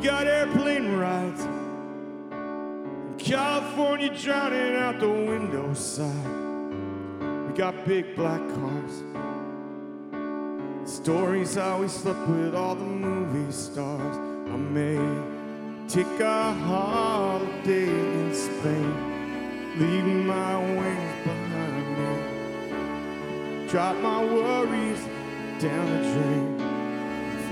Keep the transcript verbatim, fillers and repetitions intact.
got airplane rides in California, drowning out the window side. We got big black cars, stories how we slept with all the movie stars. I may take a holiday in Spain, leaving my wings behind me, drop my worries down the drain.